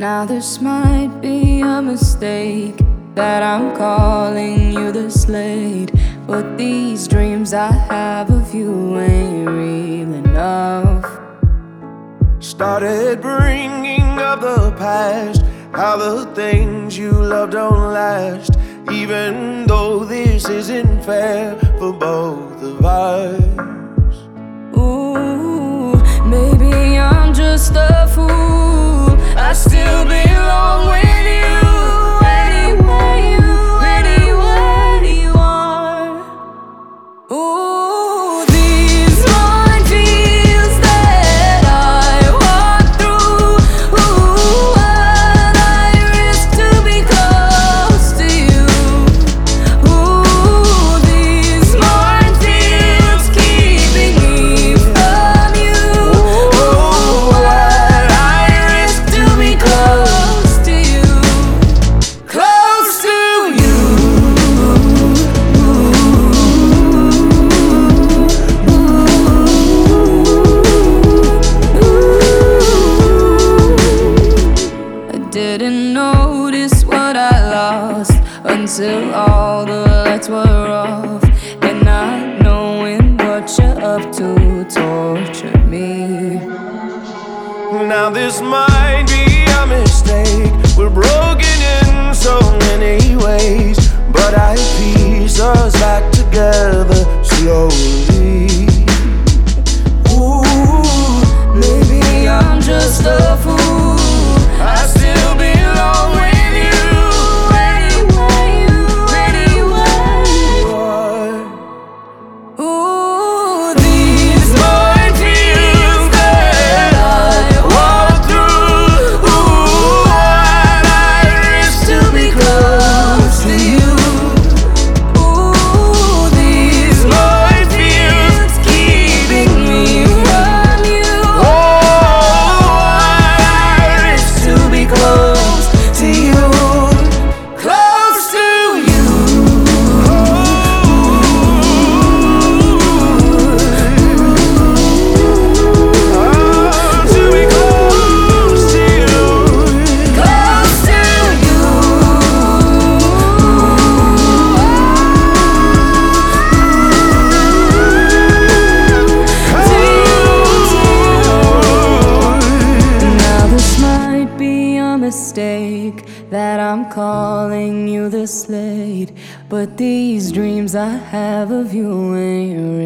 Now this might be a mistake that I'm calling you the Slade, but these dreams I have of you ain't real enough. Started bringing up the past, how the things you love don't last, even though this isn't fair for both of us. Ooh, maybe I'm just a fool. I still belong with you anywhere you are. Ooh, these minefields that I walk through. Ooh, what I risk to be close to you. Ooh, these minefields keeping me from you. Ooh, what I risk to be close to you. Close to you. I didn't notice what I lost until all the lights were off, and not knowing what you're up to tortured me. Now this might be a mistake, we're broken in so many ways, but I piece us back together slowly. Ooh, maybe I'm just a fool. I still belong with you anywhere you are. Ooh, these minefields that I walk through. Ooh, what I risk to be close to you. Ooh, these minefields keeping me from you. Oh, what I risk to be close to you. Close to you. To be close to you. Close to you. Now this might be a mistake that I'm calling you the Slade, but these dreams I have of you ain't